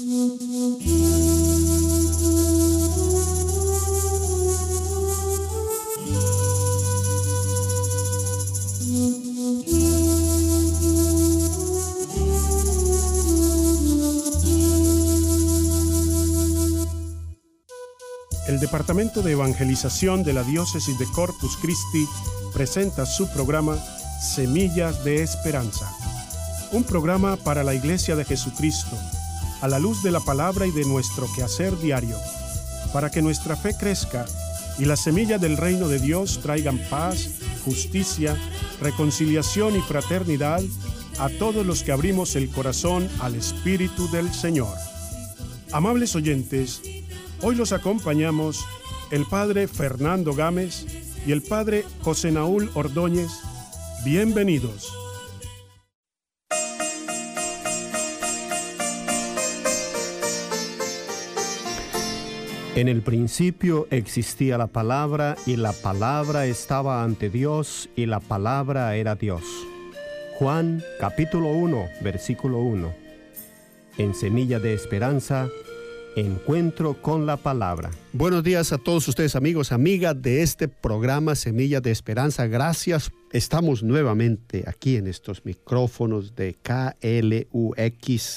El Departamento de Evangelización de la Diócesis de Corpus Christi presenta su programa Semillas de Esperanza, un programa para la Iglesia de Jesucristo, a la luz de la palabra y de nuestro quehacer diario, para que nuestra fe crezca y las semillas del reino de Dios traigan paz, justicia, reconciliación y fraternidad a todos los que abrimos el corazón al Espíritu del Señor. Amables oyentes, hoy los acompañamos el Padre Fernando Gámez y el Padre José Naúl Ordóñez. Bienvenidos. En el principio existía la palabra, y la palabra estaba ante Dios, y la palabra era Dios. Juan, capítulo 1, versículo 1. En Semilla de Esperanza, encuentro con la palabra. Buenos días a todos ustedes, amigos, amigas de este programa Semilla de Esperanza. Gracias. Estamos nuevamente aquí en estos micrófonos de KLUX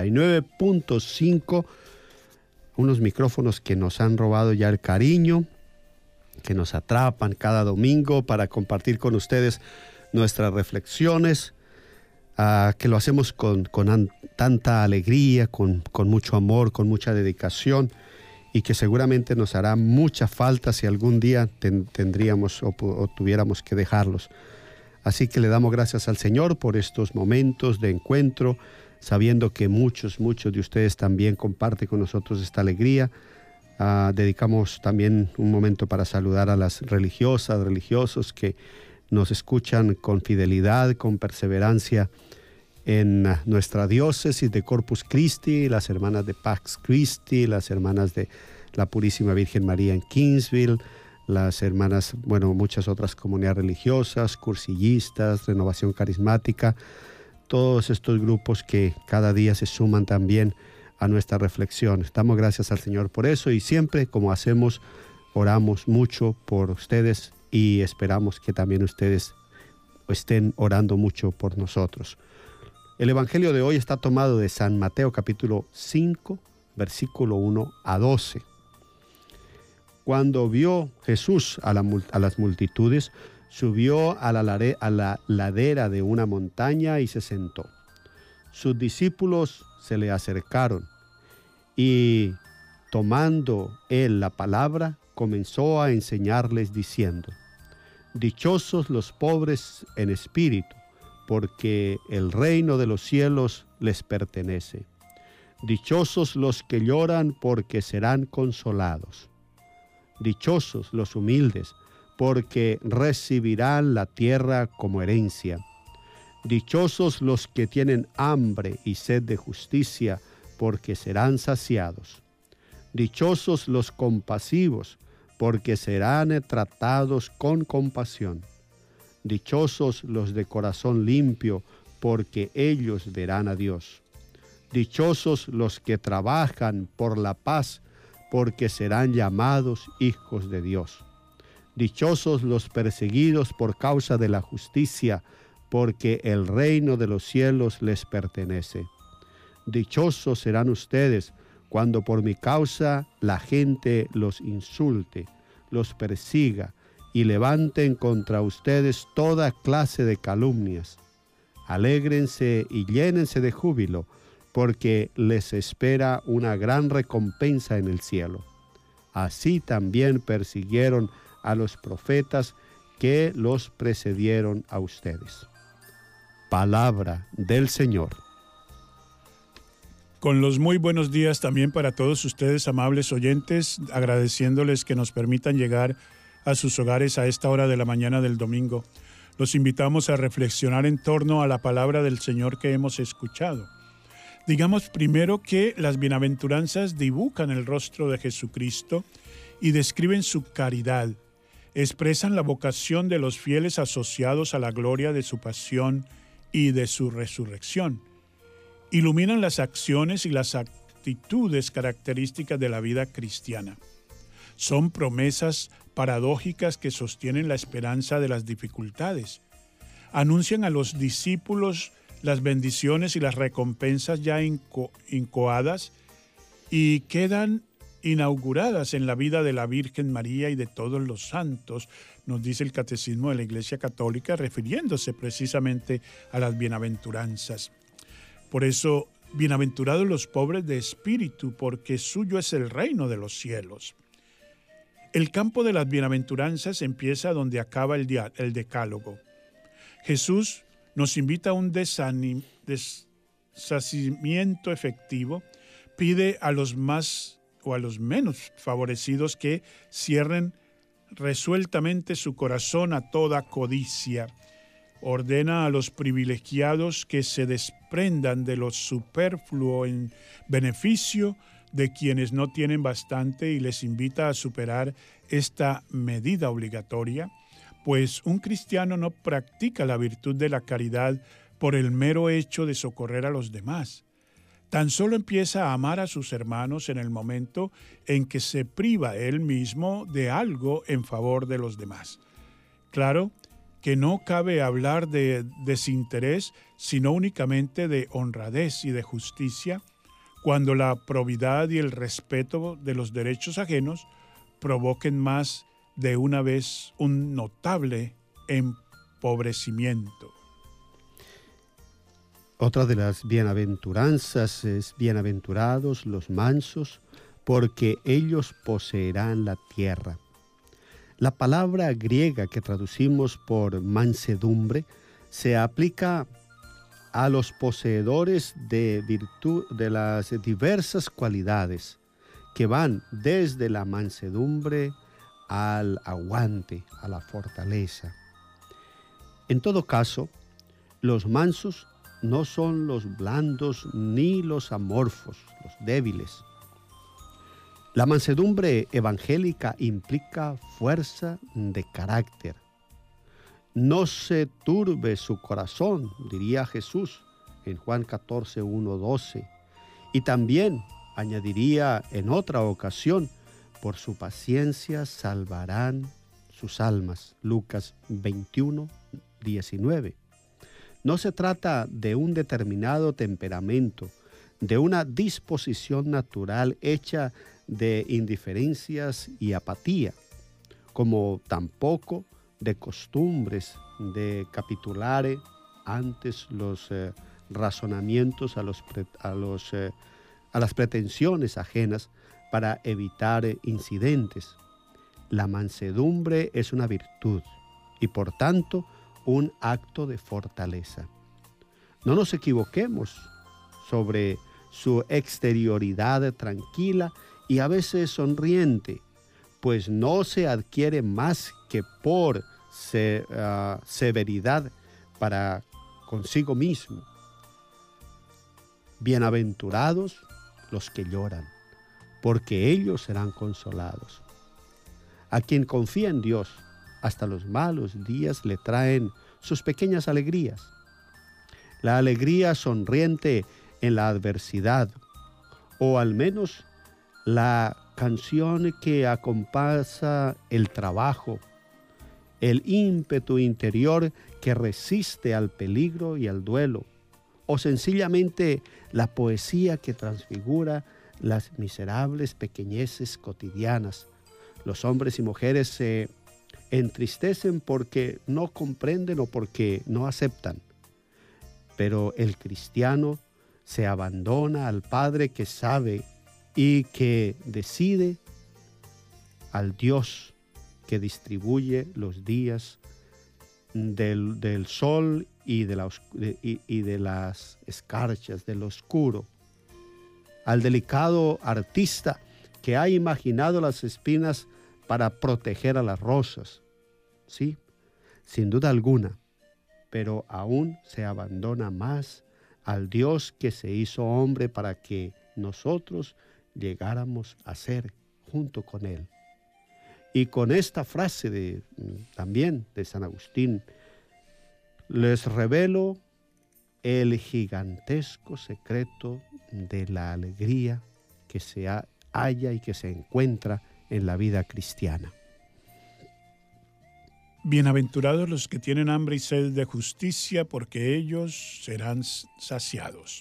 89.5. Unos micrófonos que nos han robado ya el cariño, que nos atrapan cada domingo para compartir con ustedes nuestras reflexiones, que lo hacemos con tanta alegría, con mucho amor, con mucha dedicación, y que seguramente nos hará mucha falta si algún día tendríamos o tuviéramos que dejarlos. Así que le damos gracias al Señor por estos momentos de encuentro, sabiendo que muchos de ustedes también comparten con nosotros esta alegría. Dedicamos también un momento para saludar a las religiosos que nos escuchan con fidelidad, con perseverancia en nuestra diócesis de Corpus Christi, las hermanas de Pax Christi, las hermanas de la Purísima Virgen María en Kingsville, las hermanas, muchas otras comunidades religiosas, cursillistas, Renovación Carismática, todos estos grupos que cada día se suman también a nuestra reflexión. Damos gracias al Señor por eso, y siempre, como hacemos, oramos mucho por ustedes y esperamos que también ustedes estén orando mucho por nosotros. El Evangelio de hoy está tomado de San Mateo capítulo 5, versículo 1 a 12. Cuando vio Jesús a las multitudes, subió a la ladera de una montaña y se sentó. Sus discípulos se le acercaron y, tomando él la palabra, comenzó a enseñarles diciendo: Dichosos los pobres en espíritu, porque el reino de los cielos les pertenece. Dichosos los que lloran, porque serán consolados. Dichosos los humildes, porque recibirán la tierra como herencia. Dichosos los que tienen hambre y sed de justicia, porque serán saciados. Dichosos los compasivos, porque serán tratados con compasión. Dichosos los de corazón limpio, porque ellos verán a Dios. Dichosos los que trabajan por la paz, porque serán llamados hijos de Dios. Dichosos los perseguidos por causa de la justicia, porque el reino de los cielos les pertenece. Dichosos serán ustedes cuando por mi causa la gente los insulte, los persiga y levanten contra ustedes toda clase de calumnias. Alégrense y llénense de júbilo, porque les espera una gran recompensa en el cielo. Así también persiguieron a los profetas que los precedieron a ustedes. Palabra del Señor. Con los muy buenos días también para todos ustedes, amables oyentes, agradeciéndoles que nos permitan llegar a sus hogares a esta hora de la mañana del domingo. Los invitamos a reflexionar en torno a la palabra del Señor que hemos escuchado. Digamos primero que las bienaventuranzas dibujan el rostro de Jesucristo y describen su caridad. Expresan la vocación de los fieles asociados a la gloria de su pasión y de su resurrección. Iluminan las acciones y las actitudes actitudes características de la vida cristiana. Son promesas paradójicas que sostienen la esperanza de las dificultades. Anuncian a los discípulos las bendiciones y las recompensas ya incoadas y quedan inauguradas en la vida de la Virgen María y de todos los santos, nos dice el Catecismo de la Iglesia Católica, refiriéndose precisamente a las bienaventuranzas. Por eso, bienaventurados los pobres de espíritu, porque suyo es el reino de los cielos. El campo de las bienaventuranzas empieza donde acaba el decálogo. Jesús nos invita a un deshacimiento efectivo, pide a los más o a los menos favorecidos que cierren resueltamente su corazón a toda codicia. Ordena a los privilegiados que se desprendan de lo superfluo en beneficio de quienes no tienen bastante y les invita a superar esta medida obligatoria, pues un cristiano no practica la virtud de la caridad por el mero hecho de socorrer a los demás. Tan solo empieza a amar a sus hermanos en el momento en que se priva él mismo de algo en favor de los demás. Claro que no cabe hablar de desinterés, sino únicamente de honradez y de justicia, cuando la probidad y el respeto de los derechos ajenos provoquen más de una vez un notable empobrecimiento. Otra de las bienaventuranzas es: bienaventurados los mansos, porque ellos poseerán la tierra. La palabra griega que traducimos por mansedumbre se aplica a los poseedores de virtud de las diversas cualidades que van desde la mansedumbre al aguante, a la fortaleza. En todo caso, los mansos no son los blandos ni los amorfos, los débiles. La mansedumbre evangélica implica fuerza de carácter. No se turbe su corazón, diría Jesús en Juan 14, 1, 12. Y también añadiría en otra ocasión: por su paciencia salvarán sus almas. Lucas 21, 19. No se trata de un determinado temperamento, de una disposición natural hecha de indiferencias y apatía, como tampoco de costumbres de capitular antes los razonamientos a las pretensiones ajenas para evitar incidentes. La mansedumbre es una virtud y por tanto un acto de fortaleza. No nos equivoquemos sobre su exterioridad tranquila y a veces sonriente, pues no se adquiere más que por severidad para consigo mismo. Bienaventurados los que lloran, porque ellos serán consolados. A quien confía en Dios, hasta los malos días le traen sus pequeñas alegrías. La alegría sonriente en la adversidad, o al menos la canción que acompasa el trabajo, el ímpetu interior que resiste al peligro y al duelo, o sencillamente la poesía que transfigura las miserables pequeñeces cotidianas. Los hombres y mujeres se entristecen porque no comprenden o porque no aceptan. Pero el cristiano se abandona al Padre que sabe y que decide, al Dios que distribuye los días del sol y de las escarchas, del oscuro, al delicado artista que ha imaginado las espinas para proteger a las rosas. Sí, sin duda alguna, pero aún se abandona más al Dios que se hizo hombre para que nosotros llegáramos a ser junto con Él. Y con esta frase también de San Agustín, les revelo el gigantesco secreto de la alegría que se halla y que se encuentra en la vida cristiana. Bienaventurados los que tienen hambre y sed de justicia, porque ellos serán saciados.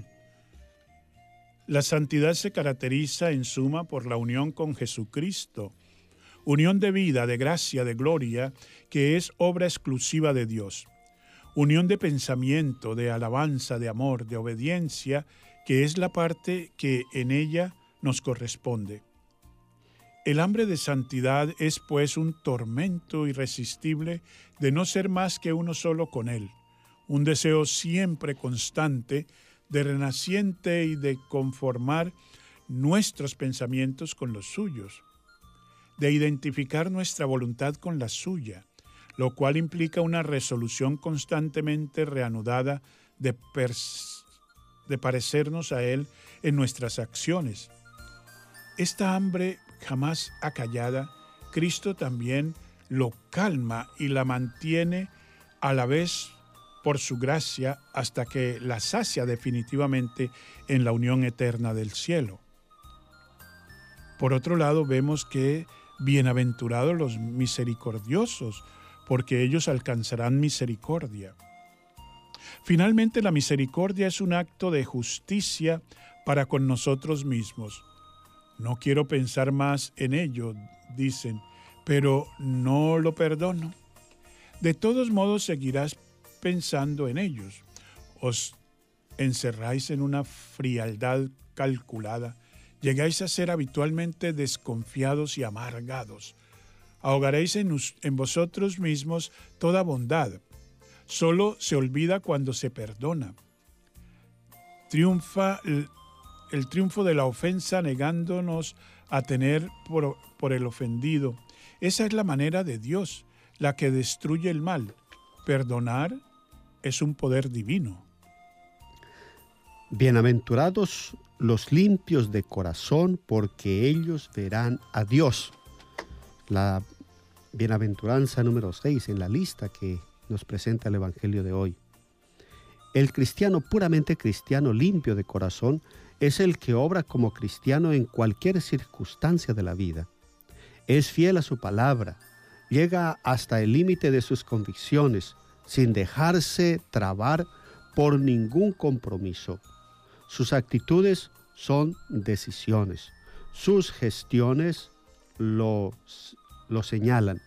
La santidad se caracteriza en suma por la unión con Jesucristo, unión de vida, de gracia, de gloria, que es obra exclusiva de Dios. Unión de pensamiento, de alabanza, de amor, de obediencia, que es la parte que en ella nos corresponde. El hambre de santidad es pues un tormento irresistible de no ser más que uno solo con Él, un deseo siempre constante de renaciente y de conformar nuestros pensamientos con los suyos, de identificar nuestra voluntad con la suya, lo cual implica una resolución constantemente reanudada de parecernos a Él en nuestras acciones. Esta hambre jamás acallada, Cristo también lo calma y la mantiene a la vez por su gracia hasta que la sacia definitivamente en la unión eterna del cielo. Por otro lado, vemos que bienaventurados los misericordiosos, porque ellos alcanzarán misericordia. Finalmente, la misericordia es un acto de justicia para con nosotros mismos. No quiero pensar más en ello, dicen, pero no lo perdono. De todos modos seguirás pensando en ellos. Os encerráis en una frialdad calculada. Llegáis a ser habitualmente desconfiados y amargados. Ahogaréis en vosotros mismos toda bondad. Solo se olvida cuando se perdona. Triunfa el triunfo de la ofensa negándonos a tener por el ofendido. Esa es la manera de Dios, la que destruye el mal. Perdonar es un poder divino. Bienaventurados los limpios de corazón, porque ellos verán a Dios. La bienaventuranza número 6 en la lista que nos presenta el Evangelio de hoy. El cristiano puramente cristiano, limpio de corazón, es el que obra como cristiano en cualquier circunstancia de la vida. Es fiel a su palabra, llega hasta el límite de sus convicciones, sin dejarse trabar por ningún compromiso. Sus actitudes son decisiones, sus gestiones lo señalan,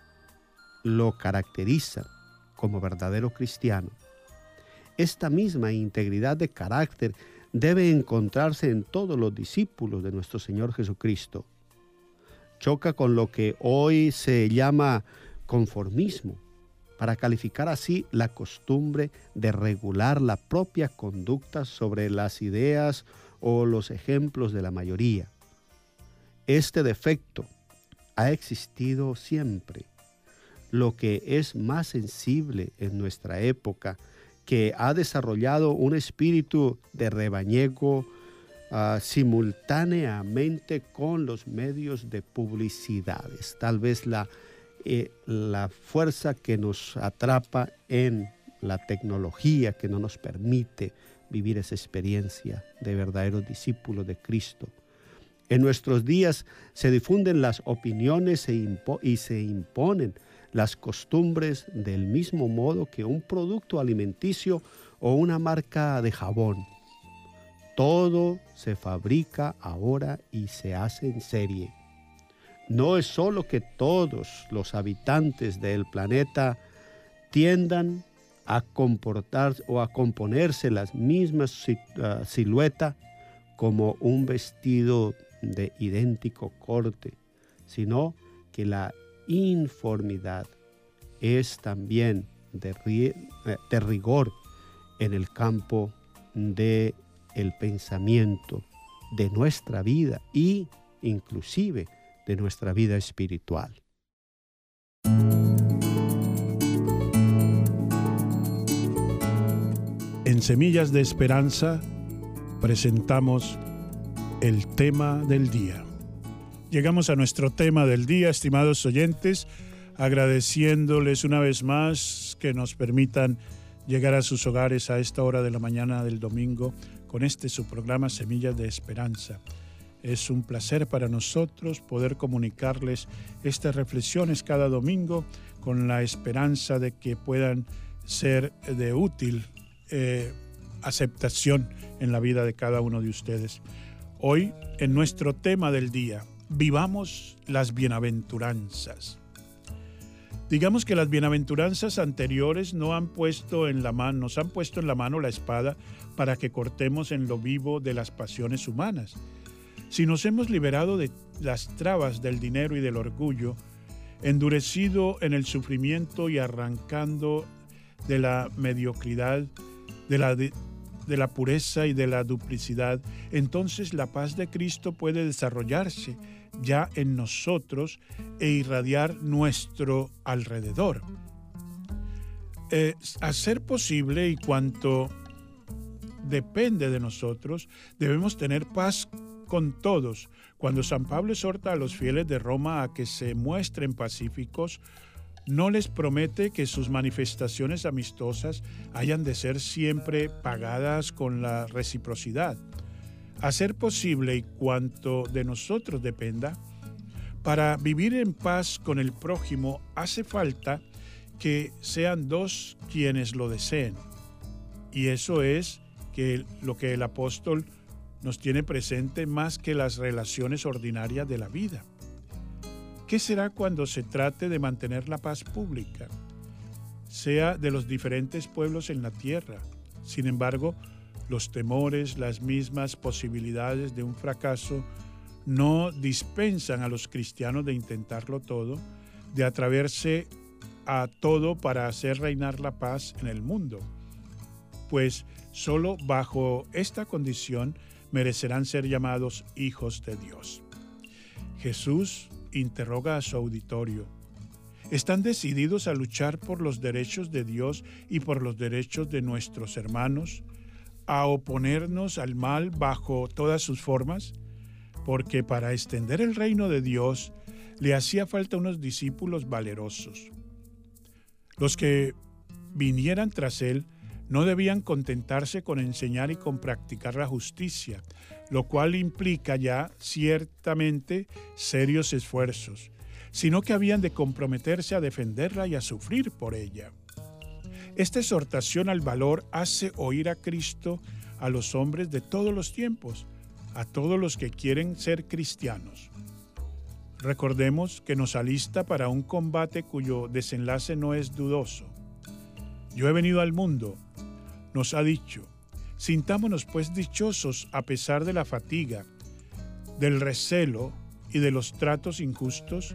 lo caracterizan como verdadero cristiano. Esta misma integridad de carácter debe encontrarse en todos los discípulos de nuestro Señor Jesucristo. Choca con lo que hoy se llama conformismo, para calificar así la costumbre de regular la propia conducta sobre las ideas o los ejemplos de la mayoría. Este defecto ha existido siempre. Lo que es más sensible en nuestra época, que ha desarrollado un espíritu de rebañego simultáneamente con los medios de publicidades. Tal vez la fuerza que nos atrapa en la tecnología, que no nos permite vivir esa experiencia de verdaderos discípulos de Cristo. En nuestros días se difunden las opiniones y se imponen las costumbres del mismo modo que un producto alimenticio o una marca de jabón. Todo se fabrica ahora y se hace en serie. No es solo que todos los habitantes del planeta tiendan a comportar o a componerse las mismas siluetas como un vestido de idéntico corte, sino que la informidad es también de rigor en el campo del pensamiento, de nuestra vida y inclusive de nuestra vida espiritual. En Semillas de Esperanza presentamos el tema del día. Llegamos a nuestro tema del día, estimados oyentes, agradeciéndoles una vez más que nos permitan llegar a sus hogares a esta hora de la mañana del domingo con su programa Semillas de Esperanza. Es un placer para nosotros poder comunicarles estas reflexiones cada domingo con la esperanza de que puedan ser de útil aceptación en la vida de cada uno de ustedes. Hoy, en nuestro tema del día, vivamos las bienaventuranzas. Digamos que las bienaventuranzas anteriores nos han puesto en la mano la espada para que cortemos en lo vivo de las pasiones humanas. Si nos hemos liberado de las trabas del dinero y del orgullo, endurecido en el sufrimiento y arrancando de la mediocridad, de la pureza y de la duplicidad, entonces la paz de Cristo puede desarrollarse ya en nosotros e irradiar nuestro alrededor. A ser posible y cuanto depende de nosotros, debemos tener paz con todos. Cuando San Pablo exhorta a los fieles de Roma a que se muestren pacíficos, no les promete que sus manifestaciones amistosas hayan de ser siempre pagadas con la reciprocidad. A ser posible y cuanto de nosotros dependa, para vivir en paz con el prójimo hace falta que sean dos quienes lo deseen. Y eso es lo que el apóstol nos tiene presente más que las relaciones ordinarias de la vida. ¿Qué será cuando se trate de mantener la paz pública, sea de los diferentes pueblos en la tierra? Sin embargo, los temores, las mismas posibilidades de un fracaso no dispensan a los cristianos de intentarlo todo, de atreverse a todo para hacer reinar la paz en el mundo, pues solo bajo esta condición merecerán ser llamados hijos de Dios. Jesús interroga a su auditorio: ¿están decididos a luchar por los derechos de Dios y por los derechos de nuestros hermanos, a oponernos al mal bajo todas sus formas? Porque para extender el reino de Dios le hacía falta unos discípulos valerosos. Los que vinieran tras él no debían contentarse con enseñar y con practicar la justicia, lo cual implica ya ciertamente serios esfuerzos, sino que habían de comprometerse a defenderla y a sufrir por ella. Esta exhortación al valor hace oír a Cristo a los hombres de todos los tiempos, a todos los que quieren ser cristianos. Recordemos que nos alista para un combate cuyo desenlace no es dudoso. Yo he venido al mundo, nos ha dicho. Sintámonos pues dichosos a pesar de la fatiga, del recelo y de los tratos injustos,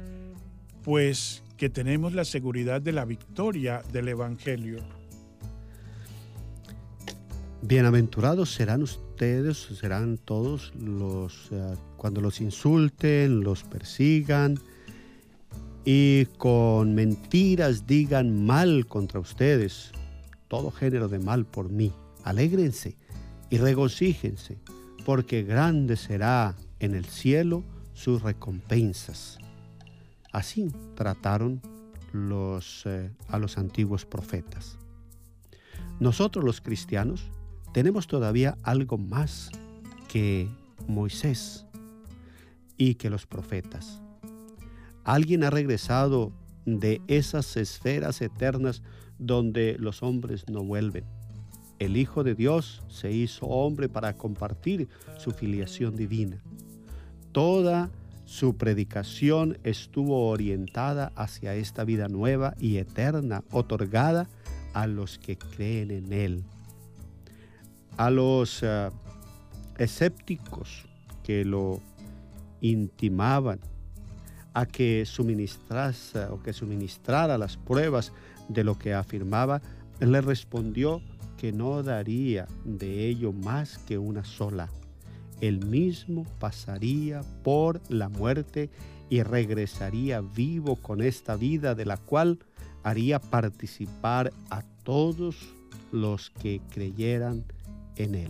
pues que tenemos la seguridad de la victoria del Evangelio. Bienaventurados serán ustedes, serán todos los cuando los insulten, los persigan y con mentiras digan mal contra ustedes, todo género de mal por mí. Alégrense y regocíjense, porque grande será en el cielo sus recompensas. Así trataron a los antiguos profetas. Nosotros los cristianos tenemos todavía algo más que Moisés y que los profetas. Alguien ha regresado de esas esferas eternas donde los hombres no vuelven. El Hijo de Dios se hizo hombre para compartir su filiación divina. Toda su predicación estuvo orientada hacia esta vida nueva y eterna otorgada a los que creen en Él. A los escépticos que lo intimaban a que suministrara las pruebas de lo que afirmaba, él le respondió que no daría de ello más que una sola. Él mismo pasaría por la muerte y regresaría vivo con esta vida, de la cual haría participar a todos los que creyeran en Él.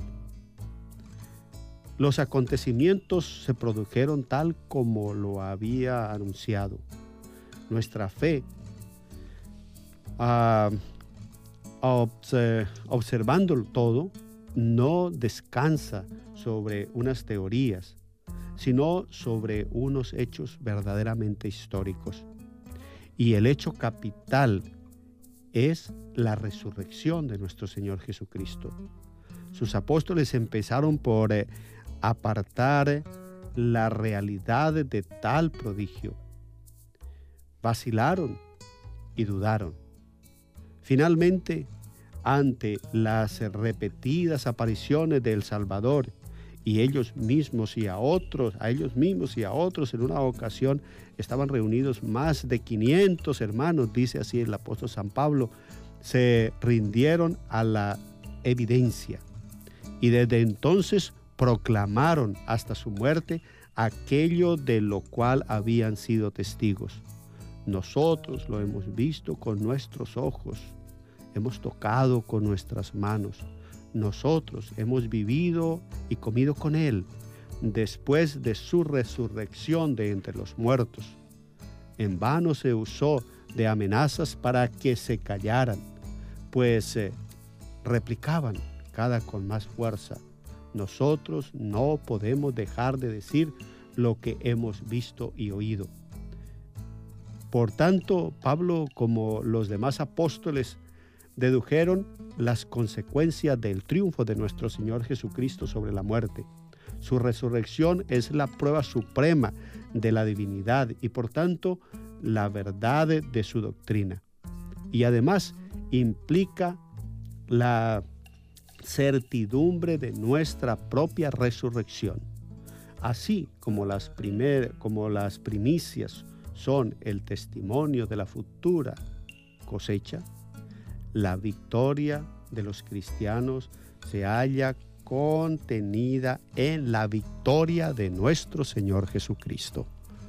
Los acontecimientos se produjeron tal como lo había anunciado. Nuestra fe, observando todo, no descansa sobre unas teorías, sino sobre unos hechos verdaderamente históricos. Y el hecho capital es la resurrección de nuestro Señor Jesucristo. Sus apóstoles empezaron por apartar la realidad de tal prodigio. Vacilaron y dudaron. Finalmente, ante las repetidas apariciones del Salvador y ellos mismos y a otros en una ocasión estaban reunidos más de 500 hermanos, dice así el apóstol San Pablo, se rindieron a la evidencia y desde entonces proclamaron hasta su muerte aquello de lo cual habían sido testigos. Nosotros lo hemos visto con nuestros ojos, hemos tocado con nuestras manos, nosotros hemos vivido y comido con Él después de su resurrección de entre los muertos. En vano se usó de amenazas para que se callaran, pues replicaban cada con más fuerza. Nosotros no podemos dejar de decir lo que hemos visto y oído. Por tanto, Pablo, como los demás apóstoles, dedujeron las consecuencias del triunfo de nuestro Señor Jesucristo sobre la muerte. Su resurrección es la prueba suprema de la divinidad y por tanto la verdad de su doctrina. Y además implica la certidumbre de nuestra propia resurrección. Así como las primicias son el testimonio de la futura cosecha, la victoria de los cristianos se halla contenida en la victoria de nuestro Señor Jesucristo.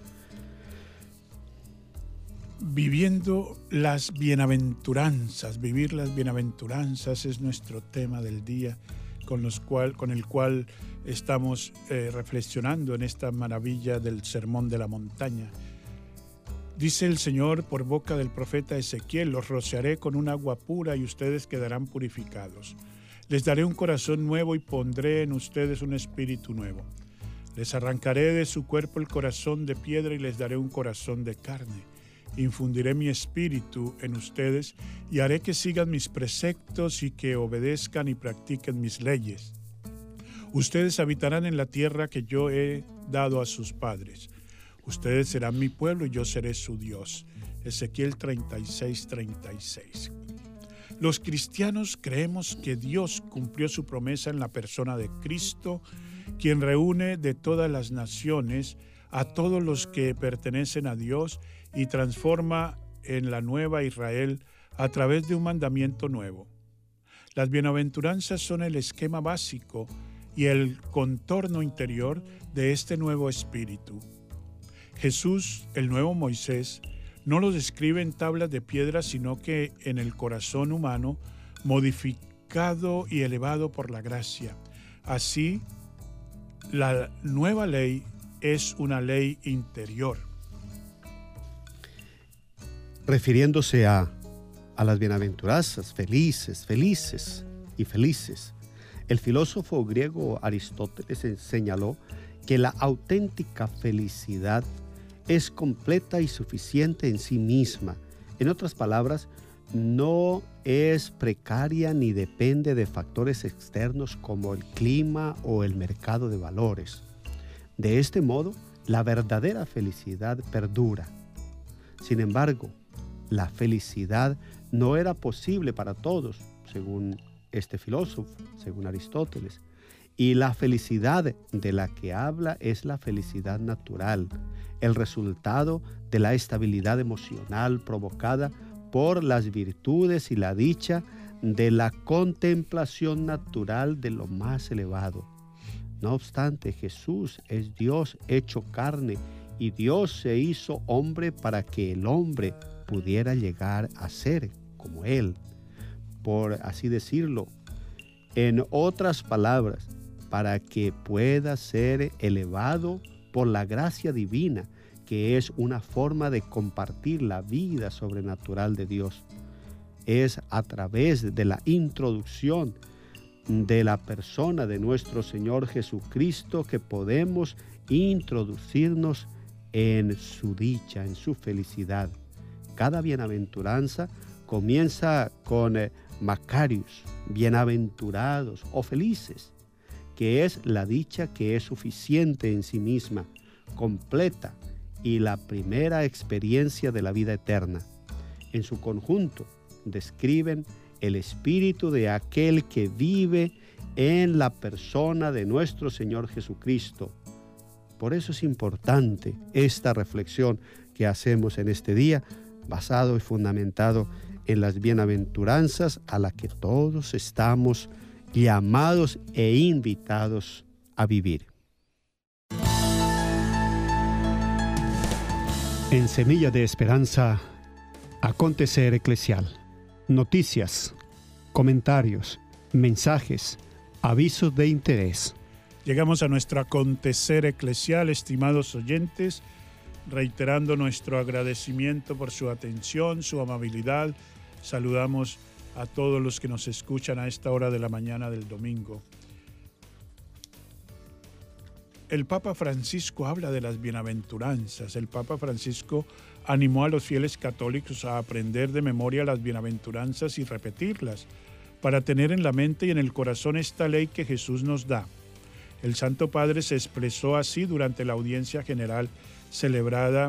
Viviendo las bienaventuranzas, vivir las bienaventuranzas es nuestro tema del día con el cual estamos reflexionando en esta maravilla del Sermón de la Montaña. Dice el Señor por boca del profeta Ezequiel: los rociaré con un agua pura y ustedes quedarán purificados. Les daré un corazón nuevo y pondré en ustedes un espíritu nuevo. Les arrancaré de su cuerpo el corazón de piedra y les daré un corazón de carne. Infundiré mi espíritu en ustedes y haré que sigan mis preceptos y que obedezcan y practiquen mis leyes. Ustedes habitarán en la tierra que yo he dado a sus padres. Ustedes serán mi pueblo y yo seré su Dios. Ezequiel 36:36. Los cristianos creemos que Dios cumplió su promesa en la persona de Cristo, quien reúne de todas las naciones a todos los que pertenecen a Dios y transforma en la nueva Israel a través de un mandamiento nuevo. Las bienaventuranzas son el esquema básico y el contorno interior de este nuevo espíritu. Jesús, el nuevo Moisés, no lo describe en tablas de piedra, sino que en el corazón humano, modificado y elevado por la gracia. Así, la nueva ley es una ley interior. Refiriéndose a las bienaventuranzas, felices, el filósofo griego Aristóteles señaló que la auténtica felicidad es completa y suficiente en sí misma. En otras palabras, no es precaria ni depende de factores externos como el clima o el mercado de valores. De este modo, la verdadera felicidad perdura. Sin embargo, la felicidad no era posible para todos, según este filósofo, según Aristóteles. Y la felicidad de la que habla es la felicidad natural, el resultado de la estabilidad emocional provocada por las virtudes y la dicha de la contemplación natural de lo más elevado. No obstante, Jesús es Dios hecho carne y Dios se hizo hombre para que el hombre pudiera llegar a ser como Él, por así decirlo. En otras palabras, para que pueda ser elevado por la gracia divina, que es una forma de compartir la vida sobrenatural de Dios. Es a través de la introducción de la persona de nuestro Señor Jesucristo que podemos introducirnos en su dicha, en su felicidad. Cada bienaventuranza comienza con Macarius, bienaventurados o felices, que es la dicha que es suficiente en sí misma, completa y la primera experiencia de la vida eterna. En su conjunto describen el espíritu de aquel que vive en la persona de nuestro Señor Jesucristo. Por eso es importante esta reflexión que hacemos en este día, basado y fundamentado en las bienaventuranzas a las que todos estamos llamados e invitados a vivir. En Semilla de Esperanza, acontecer eclesial. Noticias, comentarios, mensajes, avisos de interés. Llegamos a nuestro acontecer eclesial, estimados oyentes, reiterando nuestro agradecimiento por su atención, su amabilidad. Saludamos a todos los que nos escuchan a esta hora de la mañana del domingo. El Papa Francisco habla de las bienaventuranzas. El Papa Francisco animó a los fieles católicos a aprender de memoria las bienaventuranzas y repetirlas, para tener en la mente y en el corazón esta ley que Jesús nos da. El Santo Padre se expresó así durante la audiencia general celebrada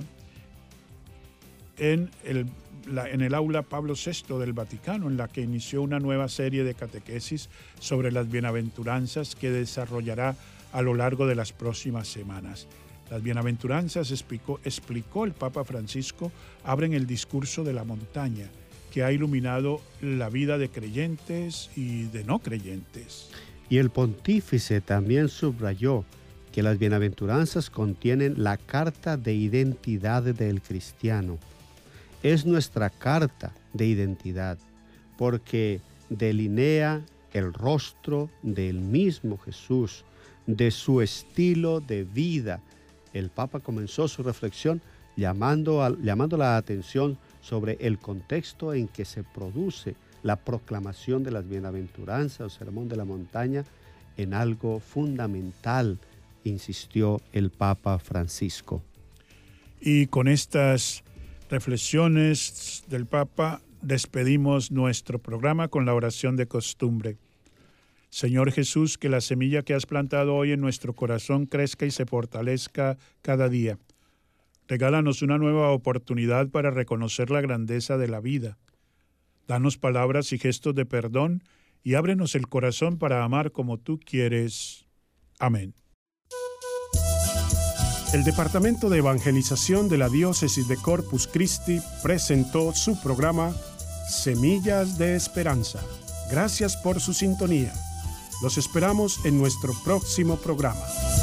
en el aula Pablo VI del Vaticano, en la que inició una nueva serie de catequesis sobre las bienaventuranzas que desarrollará a lo largo de las próximas semanas. Las bienaventuranzas, explicó el Papa Francisco, abren el discurso de la montaña, que ha iluminado la vida de creyentes y de no creyentes. Y el pontífice también subrayó que las bienaventuranzas contienen la carta de identidad del cristiano. Es nuestra carta de identidad, porque delinea el rostro del mismo Jesús, de su estilo de vida. El Papa comenzó su reflexión llamando la atención sobre el contexto en que se produce la proclamación de las bienaventuranzas o sermón de la montaña en algo fundamental, insistió el Papa Francisco. Y con estas reflexiones del Papa despedimos nuestro programa con la oración de costumbre. Señor Jesús, que la semilla que has plantado hoy en nuestro corazón crezca y se fortalezca cada día. Regálanos una nueva oportunidad para reconocer la grandeza de la vida. Danos palabras y gestos de perdón y ábrenos el corazón para amar como tú quieres. Amén. El Departamento de Evangelización de la Diócesis de Corpus Christi presentó su programa Semillas de Esperanza. Gracias por su sintonía. Los esperamos en nuestro próximo programa.